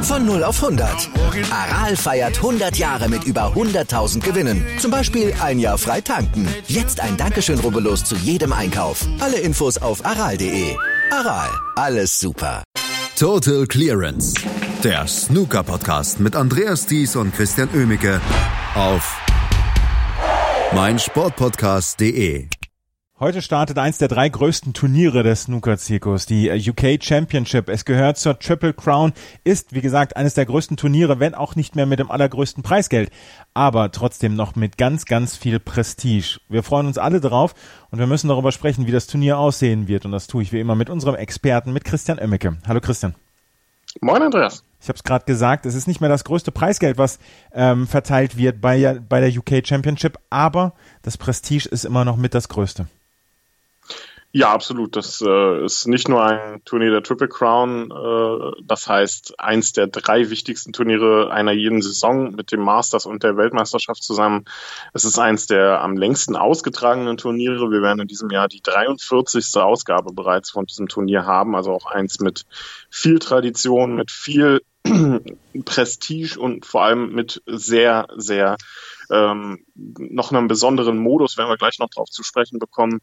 Von 0 auf 100. Aral feiert 100 Jahre mit über 100.000 Gewinnen. Zum Beispiel ein Jahr frei tanken. Jetzt ein Dankeschön, rubbellos zu jedem Einkauf. Alle Infos auf aral.de. Aral, alles super. Total Clearance. Der Snooker-Podcast mit Andreas Thies und Christian Oemicke auf meinsportpodcast.de. Heute startet eins der 3 größten Turniere des Snooker-Zirkus, die UK Championship. Es gehört zur Triple Crown, ist, wie gesagt, eines der größten Turniere, wenn auch nicht mehr mit dem allergrößten Preisgeld, aber trotzdem noch mit ganz, ganz viel Prestige. Wir freuen uns alle drauf und wir müssen darüber sprechen, wie das Turnier aussehen wird. Und das tue ich wie immer mit unserem Experten, mit Christian Oemicke. Hallo Christian. Moin Andreas. Ich habe es gerade gesagt, es ist nicht mehr das größte Preisgeld, was verteilt wird bei der UK Championship, aber das Prestige ist immer noch mit das Größte. Ja, absolut. Das ist nicht nur ein Turnier der Triple Crown, das heißt eins der 3 wichtigsten Turniere einer jeden Saison mit dem Masters und der Weltmeisterschaft zusammen. Es ist eins der am längsten ausgetragenen Turniere. Wir werden in diesem Jahr die 43. Ausgabe bereits von diesem Turnier haben, also auch eins mit viel Tradition, mit viel Prestige und vor allem mit sehr, sehr noch einem besonderen Modus, werden wir gleich noch drauf zu sprechen bekommen.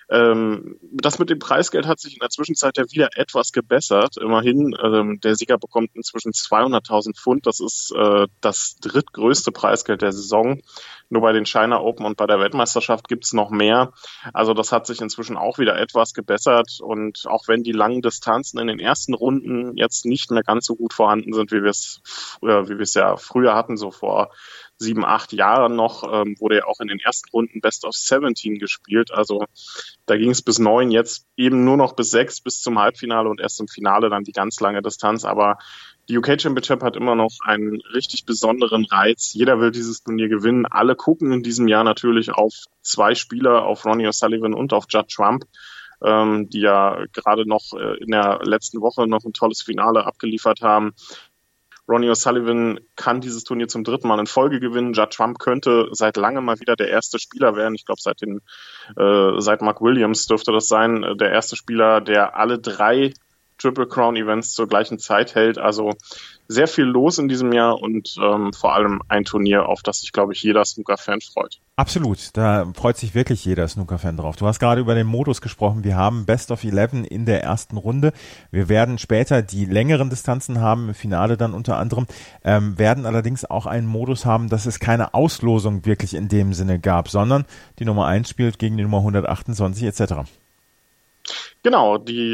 Das mit dem Preisgeld hat sich in der Zwischenzeit ja wieder etwas gebessert. Immerhin, der Sieger bekommt inzwischen 200.000 Pfund. Das ist das drittgrößte Preisgeld der Saison. Nur bei den China Open und bei der Weltmeisterschaft gibt's noch mehr. Also das hat sich inzwischen auch wieder etwas gebessert. Und auch wenn die langen Distanzen in den ersten Runden jetzt nicht mehr ganz so gut vorhanden sind, wie wir es ja früher hatten, so vor 7, 8 Jahren noch, wurde ja auch in den ersten Runden Best of 17 gespielt. Also da ging es bis 9, jetzt eben nur noch bis 6, bis zum Halbfinale und erst im Finale dann die ganz lange Distanz. Aber die UK Championship hat immer noch einen richtig besonderen Reiz. Jeder will dieses Turnier gewinnen. Alle gucken in diesem Jahr natürlich auf 2 Spieler, auf Ronnie O'Sullivan und auf Judd Trump, die ja gerade noch in der letzten Woche noch ein tolles Finale abgeliefert haben. Ronnie O'Sullivan kann dieses Turnier zum 3. Mal in Folge gewinnen. Judd Trump könnte seit langem mal wieder der erste Spieler werden. Ich glaube, seit Mark Williams dürfte das sein, der erste Spieler, der alle 3 Triple Crown Events zur gleichen Zeit hält. Also sehr viel los in diesem Jahr und vor allem ein Turnier, auf das sich, glaube ich, jeder Snooker-Fan freut. Absolut, da freut sich wirklich jeder Snooker-Fan drauf. Du hast gerade über den Modus gesprochen. Wir haben Best of 11 in der ersten Runde. Wir werden später die längeren Distanzen haben, im Finale dann unter anderem, werden allerdings auch einen Modus haben, dass es keine Auslosung wirklich in dem Sinne gab, sondern die Nummer 1 spielt gegen die Nummer 128 etc. Genau, die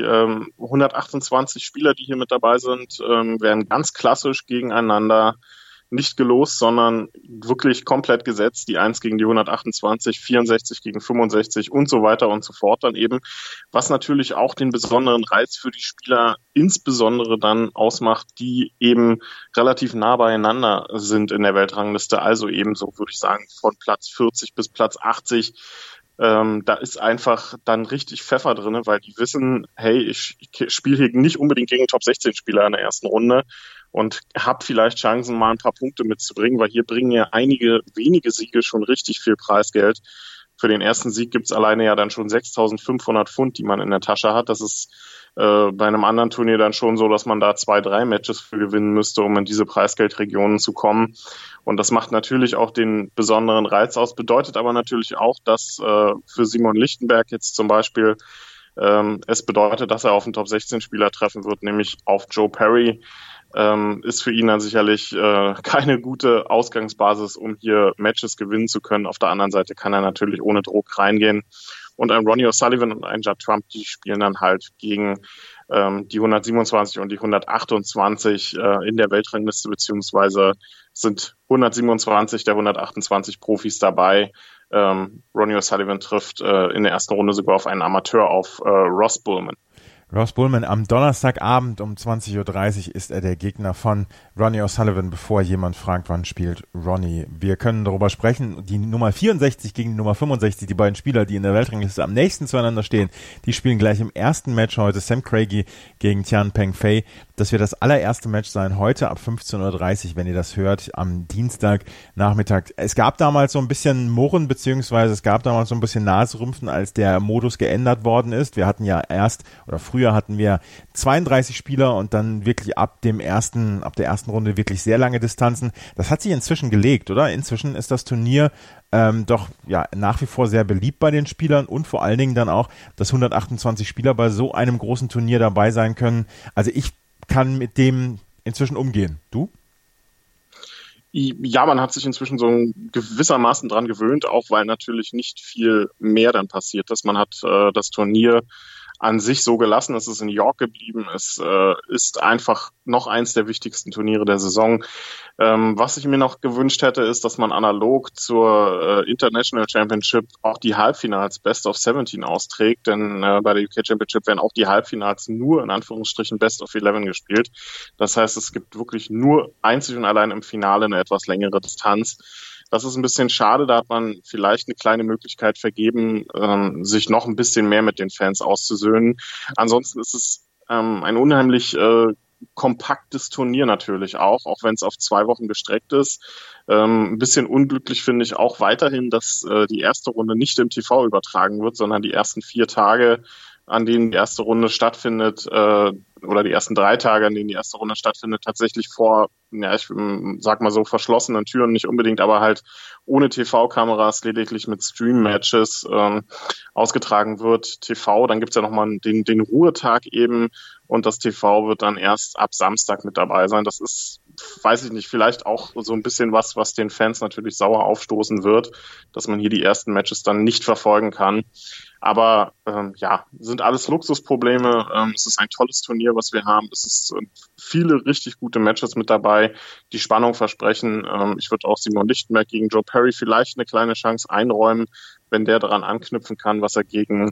128 Spieler, die hier mit dabei sind, werden ganz klassisch gegeneinander nicht gelost, sondern wirklich komplett gesetzt. Die 1 gegen die 128, 64 gegen 65 und so weiter und so fort dann eben. Was natürlich auch den besonderen Reiz für die Spieler insbesondere dann ausmacht, die eben relativ nah beieinander sind in der Weltrangliste. Also eben so, würde ich sagen, von Platz 40 bis Platz 80. Da ist einfach dann richtig Pfeffer drin, weil die wissen, hey, ich spiele hier nicht unbedingt gegen Top-16-Spieler in der ersten Runde und habe vielleicht Chancen, mal ein paar Punkte mitzubringen, weil hier bringen ja einige wenige Siege schon richtig viel Preisgeld. Für den ersten Sieg gibt's alleine ja dann schon 6.500 Pfund, die man in der Tasche hat. Das ist bei einem anderen Turnier dann schon so, dass man da 2, 3 Matches für gewinnen müsste, um in diese Preisgeldregionen zu kommen. Und das macht natürlich auch den besonderen Reiz aus, bedeutet aber natürlich auch, dass für Simon Lichtenberg jetzt zum Beispiel es bedeutet, dass er auf einen Top-16-Spieler treffen wird, nämlich auf Joe Perry. Ist für ihn dann sicherlich keine gute Ausgangsbasis, um hier Matches gewinnen zu können. Auf der anderen Seite kann er natürlich ohne Druck reingehen. Und ein Ronnie O'Sullivan und ein Judd Trump, die spielen dann halt gegen die 127 und die 128 in der Weltrangliste, beziehungsweise sind 127 der 128 Profis dabei. Ronnie O'Sullivan trifft in der ersten Runde sogar auf einen Amateur, auf Ross Bullman. Ross Bullman, am Donnerstagabend um 20.30 Uhr ist er der Gegner von Ronnie O'Sullivan, bevor jemand fragt, wann spielt Ronnie. Wir können darüber sprechen, die Nummer 64 gegen die Nummer 65, die beiden Spieler, die in der Weltrangliste am nächsten zueinander stehen, die spielen gleich im ersten Match heute, Sam Craigie gegen Tian Pengfei. Das wird das allererste Match sein, heute ab 15.30 Uhr, wenn ihr das hört, am Dienstagnachmittag. Es gab damals so ein bisschen Murren, beziehungsweise es gab damals so ein bisschen Naserümpfen, als der Modus geändert worden ist. Wir hatten ja früher Früher hatten wir 32 Spieler und dann wirklich ab der ersten Runde wirklich sehr lange Distanzen. Das hat sich inzwischen gelegt, oder? Inzwischen ist das Turnier doch ja nach wie vor sehr beliebt bei den Spielern und vor allen Dingen dann auch, dass 128 Spieler bei so einem großen Turnier dabei sein können. Also ich kann mit dem inzwischen umgehen. Du? Ja, man hat sich inzwischen so gewissermaßen dran gewöhnt, auch weil natürlich nicht viel mehr dann passiert ist. Man hat das Turnier an sich so gelassen, es ist in York geblieben. Es ist einfach noch eins der wichtigsten Turniere der Saison. Was ich mir noch gewünscht hätte, ist, dass man analog zur International Championship auch die Halbfinals Best of 17 austrägt, denn bei der UK Championship werden auch die Halbfinals nur in Anführungsstrichen Best of 11 gespielt. Das heißt, es gibt wirklich nur einzig und allein im Finale eine etwas längere Distanz. Das ist ein bisschen schade, da hat man vielleicht eine kleine Möglichkeit vergeben, sich noch ein bisschen mehr mit den Fans auszusöhnen. Ansonsten ist es ein unheimlich kompaktes Turnier natürlich auch wenn es auf 2 Wochen gestreckt ist. Ein bisschen unglücklich finde ich auch weiterhin, dass die erste Runde nicht im TV übertragen wird, sondern die ersten 4 Tage, an denen die erste Runde stattfindet, oder die ersten 3 Tage, an denen die erste Runde stattfindet, tatsächlich vor, ich sag mal so, verschlossenen Türen, nicht unbedingt, aber halt ohne TV-Kameras, lediglich mit Stream-Matches ausgetragen wird. TV, dann gibt's ja nochmal den Ruhetag eben und das TV wird dann erst ab Samstag mit dabei sein. Das ist, weiß ich nicht, vielleicht auch so ein bisschen was den Fans natürlich sauer aufstoßen wird, dass man hier die ersten Matches dann nicht verfolgen kann. Aber sind alles Luxusprobleme. Es ist ein tolles Turnier, was wir haben. Es ist viele richtig gute Matches mit dabei, die Spannung versprechen. Ich würde auch Simon Lichtenberg gegen Joe Perry vielleicht eine kleine Chance einräumen, wenn der daran anknüpfen kann, was er gegen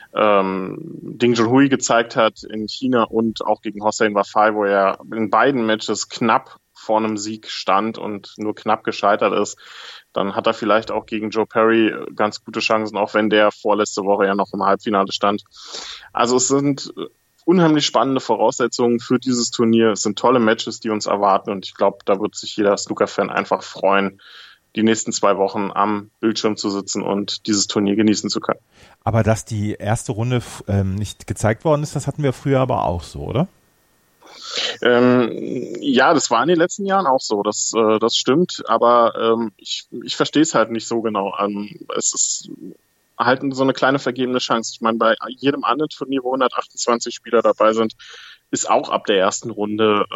Ding Junhui gezeigt hat in China und auch gegen Hossein Wafai, wo er in beiden Matches knapp vor einem Sieg stand und nur knapp gescheitert ist. Dann hat er vielleicht auch gegen Joe Perry ganz gute Chancen, auch wenn der vorletzte Woche ja noch im Halbfinale stand. Also es sind unheimlich spannende Voraussetzungen für dieses Turnier. Es sind tolle Matches, die uns erwarten und ich glaube, da wird sich jeder Snooker-Fan einfach freuen, die nächsten 2 Wochen am Bildschirm zu sitzen und dieses Turnier genießen zu können. Aber dass die erste Runde nicht gezeigt worden ist, das hatten wir früher aber auch so, oder? Ja, das war in den letzten Jahren auch so, das stimmt, aber ich verstehe es halt nicht so genau. Es ist halt so eine kleine vergebene Chance. Ich meine, bei jedem anderen Turnier, wo 128 Spieler dabei sind, ist auch ab der ersten Runde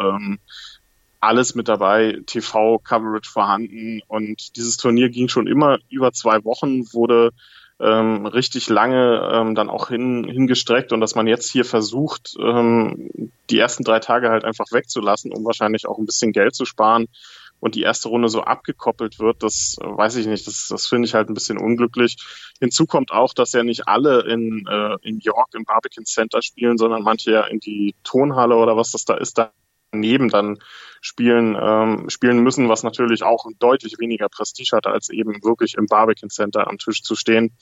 alles mit dabei, TV-Coverage vorhanden und dieses Turnier ging schon immer über 2 Wochen, wurde richtig lange dann auch hingestreckt und dass man jetzt hier versucht, die ersten 3 Tage halt einfach wegzulassen, um wahrscheinlich auch ein bisschen Geld zu sparen und die erste Runde so abgekoppelt wird, das weiß ich nicht, das finde ich halt ein bisschen unglücklich. Hinzu kommt auch, dass ja nicht alle in York im Barbican Center spielen, sondern manche ja in die Tonhalle oder was das da ist, daneben dann spielen müssen, was natürlich auch deutlich weniger Prestige hat, als eben wirklich im Barbican Center am Tisch zu stehen.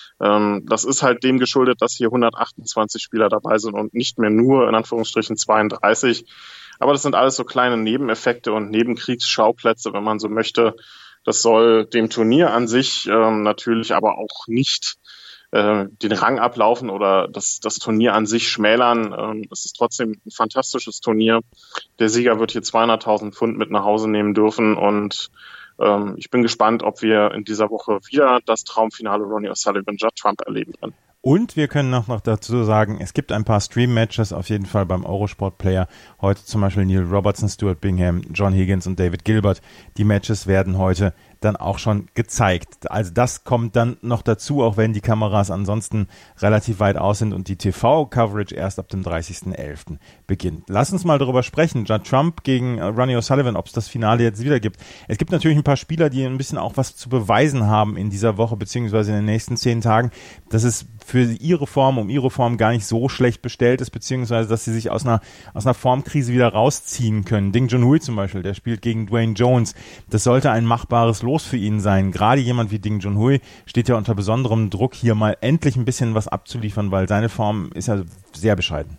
Das ist halt dem geschuldet, dass hier 128 Spieler dabei sind und nicht mehr nur in Anführungsstrichen 32. Aber das sind alles so kleine Nebeneffekte und Nebenkriegsschauplätze, wenn man so möchte. Das soll dem Turnier an sich natürlich aber auch nicht den Rang ablaufen oder das Turnier an sich schmälern. Es ist trotzdem ein fantastisches Turnier. Der Sieger wird hier 200.000 Pfund mit nach Hause nehmen dürfen und ich bin gespannt, ob wir in dieser Woche wieder das Traumfinale Ronnie O'Sullivan Judd Trump erleben können. Und wir können noch dazu sagen, es gibt ein paar Stream-Matches auf jeden Fall beim Eurosport-Player. Heute zum Beispiel Neil Robertson, Stuart Bingham, John Higgins und David Gilbert. Die Matches werden heute dann auch schon gezeigt. Also das kommt dann noch dazu, auch wenn die Kameras ansonsten relativ weit aus sind und die TV-Coverage erst ab dem 30.11. beginnt. Lass uns mal darüber sprechen. Judd Trump gegen Ronnie O'Sullivan, ob es das Finale jetzt wieder gibt. Es gibt natürlich ein paar Spieler, die ein bisschen auch was zu beweisen haben in dieser Woche beziehungsweise in den nächsten 10 Tagen, dass es für ihre Form gar nicht so schlecht bestellt ist, beziehungsweise dass sie sich aus einer Formkrise wieder rausziehen können. Ding Junhui zum Beispiel, der spielt gegen Dwayne Jones. Das sollte ein machbares Los für ihn sein. Gerade jemand wie Ding Junhui steht ja unter besonderem Druck, hier mal endlich ein bisschen was abzuliefern, weil seine Form ist ja sehr bescheiden.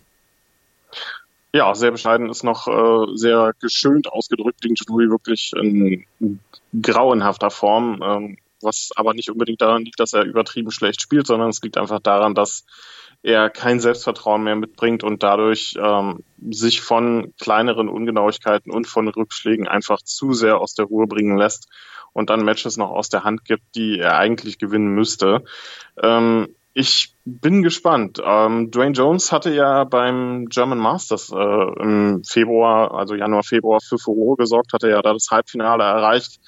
Ja, sehr bescheiden ist noch sehr geschönt ausgedrückt. Ding Junhui wirklich in grauenhafter Form, was aber nicht unbedingt daran liegt, dass er übertrieben schlecht spielt, sondern es liegt einfach daran, dass er kein Selbstvertrauen mehr mitbringt und dadurch sich von kleineren Ungenauigkeiten und von Rückschlägen einfach zu sehr aus der Ruhe bringen lässt und dann Matches noch aus der Hand gibt, die er eigentlich gewinnen müsste. Ich bin gespannt. Dwayne Jones hatte ja beim German Masters im Februar, also Januar, Februar für Furore gesorgt, hatte ja da das Halbfinale erreicht.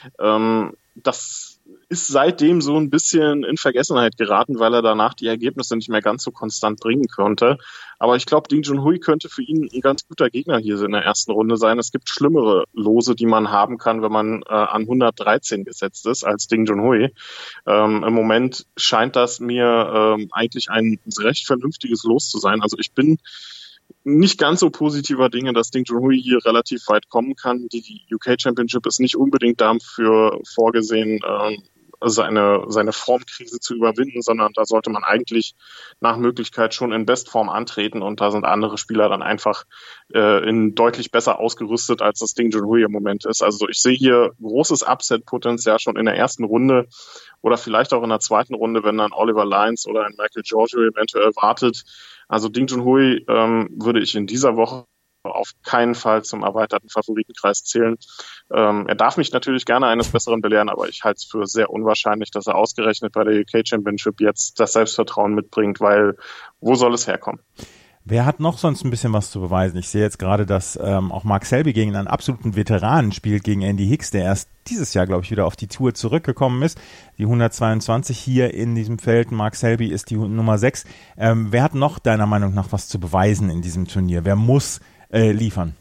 Das ist seitdem so ein bisschen in Vergessenheit geraten, weil er danach die Ergebnisse nicht mehr ganz so konstant bringen konnte. Aber ich glaube, Ding Junhui könnte für ihn ein ganz guter Gegner hier in der ersten Runde sein. Es gibt schlimmere Lose, die man haben kann, wenn man an 113 gesetzt ist als Ding Junhui. Im Moment scheint das mir eigentlich ein recht vernünftiges Los zu sein. Also ich bin nicht ganz so positiver Dinge, dass Ding Junhui hier relativ weit kommen kann. Die UK Championship ist nicht unbedingt dafür vorgesehen, seine Formkrise zu überwinden, sondern da sollte man eigentlich nach Möglichkeit schon in Bestform antreten und da sind andere Spieler dann einfach deutlich besser ausgerüstet, als das Ding Junhui im Moment ist. Also ich sehe hier großes Upset-Potenzial schon in der ersten Runde oder vielleicht auch in der zweiten Runde, wenn dann Oliver Lyons oder ein Michael Giorgio eventuell wartet. Also Ding Junhui würde ich in dieser Woche auf keinen Fall zum erweiterten Favoritenkreis zählen. Er darf mich natürlich gerne eines Besseren belehren, aber ich halte es für sehr unwahrscheinlich, dass er ausgerechnet bei der UK Championship jetzt das Selbstvertrauen mitbringt, weil wo soll es herkommen? Wer hat noch sonst ein bisschen was zu beweisen? Ich sehe jetzt gerade, dass auch Mark Selby gegen einen absoluten Veteranen spielt, gegen Andy Hicks, der erst dieses Jahr, glaube ich, wieder auf die Tour zurückgekommen ist. Die 122 hier in diesem Feld. Mark Selby ist die Nummer 6. Wer hat noch deiner Meinung nach was zu beweisen in diesem Turnier? Wer muss liefern?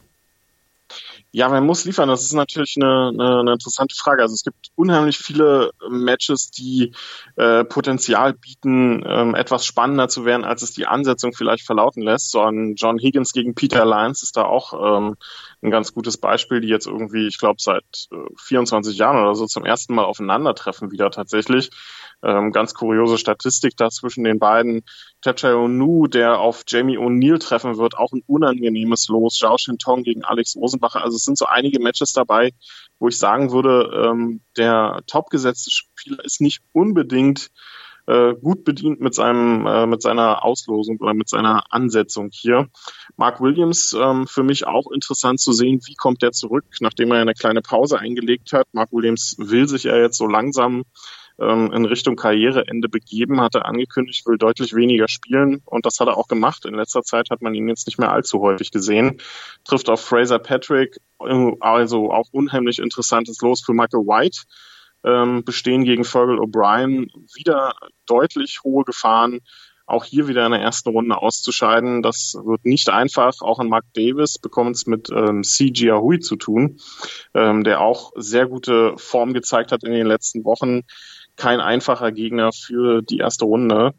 Ja, man muss liefern. Das ist natürlich eine interessante Frage. Also es gibt unheimlich viele Matches, die Potenzial bieten, etwas spannender zu werden, als es die Ansetzung vielleicht verlauten lässt. So ein John Higgins gegen Peter Lyons ist da auch ein ganz gutes Beispiel, die jetzt irgendwie, ich glaube, seit 24 Jahren oder so zum ersten Mal aufeinandertreffen wieder tatsächlich. Ganz kuriose Statistik da zwischen den beiden. Tae Onu, der auf Jamie O'Neill treffen wird, auch ein unangenehmes Los. Zhao Shintong gegen Alex Rosenbacher. Also es sind so einige Matches dabei, wo ich sagen würde, der topgesetzte Spieler ist nicht unbedingt gut bedient mit seiner Auslosung oder mit seiner Ansetzung hier. Mark Williams, für mich auch interessant zu sehen, wie kommt der zurück, nachdem er eine kleine Pause eingelegt hat. Mark Williams will sich ja jetzt so langsam in Richtung Karriereende begeben, hat er angekündigt, will deutlich weniger spielen und das hat er auch gemacht. In letzter Zeit hat man ihn jetzt nicht mehr allzu häufig gesehen. Trifft auf Fraser Patrick, also auch unheimlich interessantes Los für Michael White. Bestehen gegen Fergal O'Brien, wieder deutlich hohe Gefahren, auch hier wieder in der ersten Runde auszuscheiden. Das wird nicht einfach. Auch an Mark Davis bekommt es mit C.G. Ahui zu tun, der auch sehr gute Form gezeigt hat in den letzten Wochen. Kein einfacher Gegner für die erste Runde.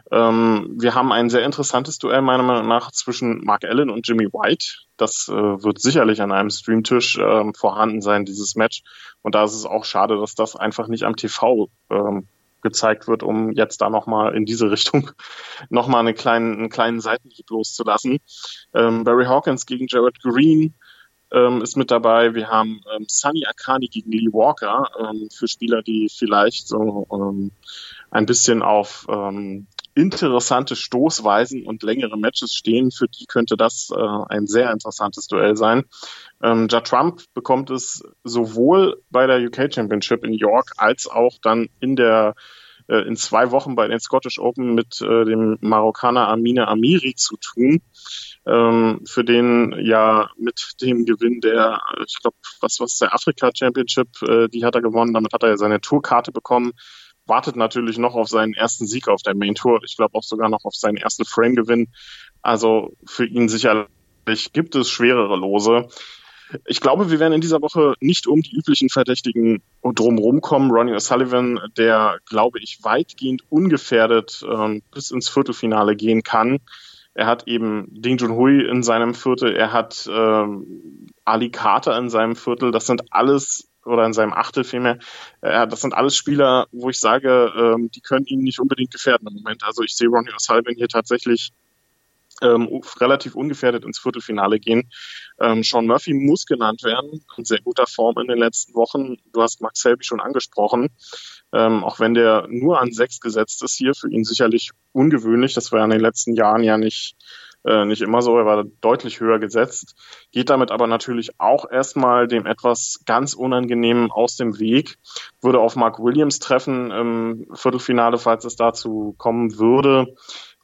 Wir haben ein sehr interessantes Duell meiner Meinung nach zwischen Mark Allen und Jimmy White. Das wird sicherlich an einem Streamtisch vorhanden sein, dieses Match. Und da ist es auch schade, dass das einfach nicht am TV gezeigt wird, um jetzt da nochmal in diese Richtung nochmal einen kleinen Seitenhieb loszulassen. Barry Hawkins gegen Jared Green ist mit dabei. Wir haben Sunny Akani gegen Lee Walker für Spieler, die vielleicht so ein bisschen auf interessante Stoßweisen und längere Matches stehen. Für die könnte das ein sehr interessantes Duell sein. Judd Trump bekommt es sowohl bei der UK Championship in York als auch dann in 2 Wochen bei den Scottish Open mit dem Marokkaner Amine Amiri zu tun. Für den ja mit dem Gewinn der, ich glaube, was der Afrika Championship, die hat er gewonnen, damit hat er ja seine Tourkarte bekommen, wartet natürlich noch auf seinen ersten Sieg auf der Main Tour, ich glaube auch sogar noch auf seinen ersten Frame-Gewinn, also für ihn sicherlich gibt es schwerere Lose. Ich glaube, wir werden in dieser Woche nicht um die üblichen Verdächtigen drumherum kommen. Ronnie O'Sullivan, der, glaube ich, weitgehend ungefährdet bis ins Viertelfinale gehen kann. Er hat eben Ding Junhui in seinem Viertel, er hat Ali Carter in seinem Viertel, das sind alles, oder in seinem Achtel vielmehr, das sind alles Spieler, wo ich sage, die können ihn nicht unbedingt gefährden im Moment. Also ich sehe Ronnie O'Sullivan hier tatsächlich relativ ungefährdet ins Viertelfinale gehen. Sean Murphy muss genannt werden, in sehr guter Form in den letzten Wochen. Du hast Mark Selby schon angesprochen. auch wenn der nur an 6 gesetzt ist hier, für ihn sicherlich ungewöhnlich. Das war ja in den letzten Jahren ja nicht immer so, er war deutlich höher gesetzt, geht damit aber natürlich auch erstmal dem etwas ganz Unangenehmen aus dem Weg, würde auf Mark Williams treffen im Viertelfinale, falls es dazu kommen würde,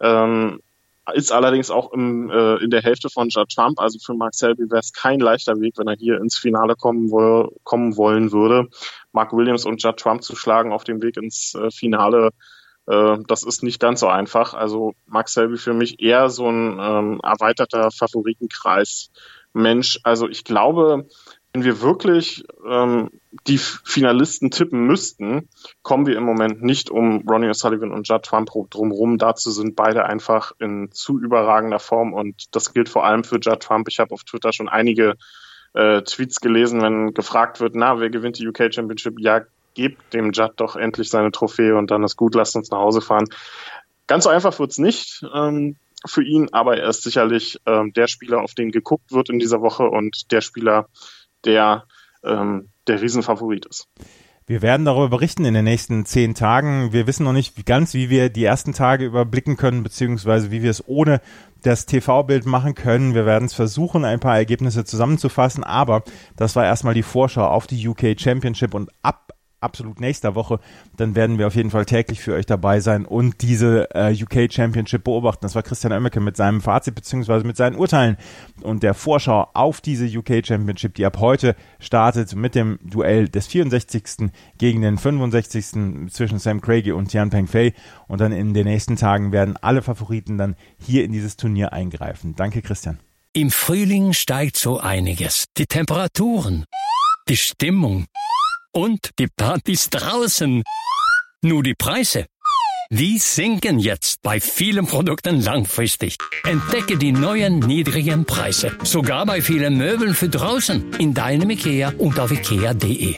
ist allerdings auch in der Hälfte von Judd Trump, also für Mark Selby wäre es kein leichter Weg, wenn er hier ins Finale kommen wollen würde. Mark Williams und Judd Trump zu schlagen auf dem Weg ins Finale, das ist nicht ganz so einfach. Also Mark Selby für mich eher so ein erweiterter Favoritenkreis Mensch. Also ich glaube, wenn wir wirklich die Finalisten tippen müssten, kommen wir im Moment nicht um Ronnie O'Sullivan und Judd Trump drumherum. Dazu sind beide einfach in zu überragender Form und das gilt vor allem für Judd Trump. Ich habe auf Twitter schon einige Tweets gelesen, wenn gefragt wird, wer gewinnt die UK Championship? Ja, gebt dem Judd doch endlich seine Trophäe und dann ist gut, lasst uns nach Hause fahren. Ganz so einfach wird's nicht für ihn, aber er ist sicherlich der Spieler, auf den geguckt wird in dieser Woche und der Spieler, der Riesenfavorit ist. Wir werden darüber berichten in den nächsten 10 Tagen. Wir wissen noch nicht ganz, wie wir die ersten Tage überblicken können, beziehungsweise wie wir es ohne das TV-Bild machen können. Wir werden es versuchen, ein paar Ergebnisse zusammenzufassen, aber das war erstmal die Vorschau auf die UK Championship und ab absolut nächster Woche, dann werden wir auf jeden Fall täglich für euch dabei sein und diese UK Championship beobachten. Das war Christian Oemmeke mit seinem Fazit bzw. mit seinen Urteilen und der Vorschau auf diese UK Championship, die ab heute startet mit dem Duell des 64. gegen den 65. zwischen Sam Craigie und Tian Pengfei und dann in den nächsten Tagen werden alle Favoriten dann hier in dieses Turnier eingreifen. Danke, Christian. Im Frühling steigt so einiges. Die Temperaturen, die Stimmung und die Partys draußen. Nur die Preise, die sinken jetzt bei vielen Produkten langfristig. Entdecke die neuen niedrigen Preise. Sogar bei vielen Möbeln für draußen. In deinem IKEA und auf IKEA.de.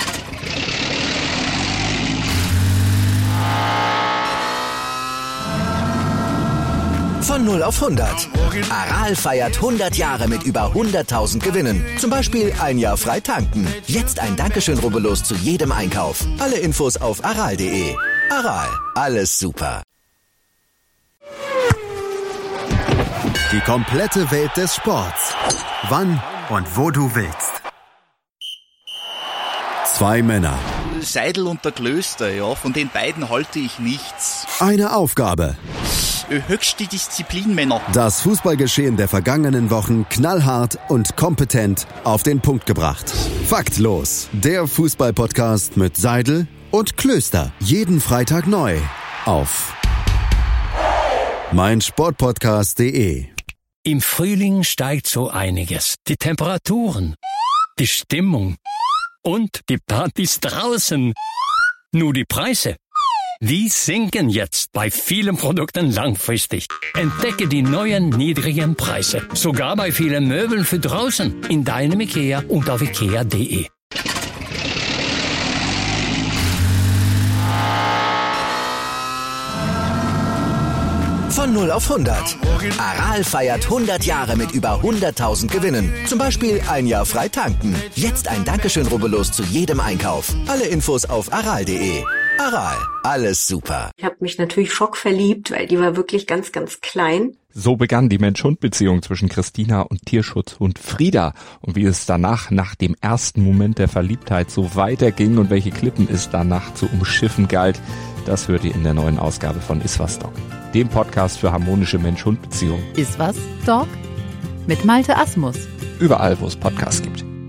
Von 0 auf 100. Aral feiert 100 Jahre mit über 100.000 Gewinnen. Zum Beispiel ein Jahr frei tanken. Jetzt ein Dankeschön, rubbellos zu jedem Einkauf. Alle Infos auf aral.de. Aral, alles super. Die komplette Welt des Sports. Wann und wo du willst. 2 Männer. Seidel und der Klöster, ja, von den beiden halte ich nichts. Eine Aufgabe. Höchste Disziplin, Männer. Das Fußballgeschehen der vergangenen Wochen knallhart und kompetent auf den Punkt gebracht. Faktlos, der Fußball-Podcast mit Seidel und Klöster. Jeden Freitag neu auf meinsportpodcast.de. Im Frühling steigt so einiges. Die Temperaturen, die Stimmung und die Partys draußen. Nur die Preise, die sinken jetzt bei vielen Produkten langfristig. Entdecke die neuen niedrigen Preise. Sogar bei vielen Möbeln für draußen. In deinem IKEA und auf IKEA.de. Von 0 auf 100. Aral feiert 100 Jahre mit über 100.000 Gewinnen. Zum Beispiel ein Jahr frei tanken. Jetzt ein Dankeschön, rubbellos zu jedem Einkauf. Alle Infos auf aral.de. Aral, alles super. Ich habe mich natürlich schockverliebt, weil die war wirklich ganz, ganz klein. So begann die Mensch-Hund-Beziehung zwischen Christina und Tierschutzhund Frieda. Und wie es danach, nach dem ersten Moment der Verliebtheit, so weiterging und welche Klippen es danach zu umschiffen galt, das hört ihr in der neuen Ausgabe von Iswas Dog, dem Podcast für harmonische Mensch-Hund-Beziehungen. Iswas Dog mit Malte Asmus. Überall, wo es Podcasts gibt.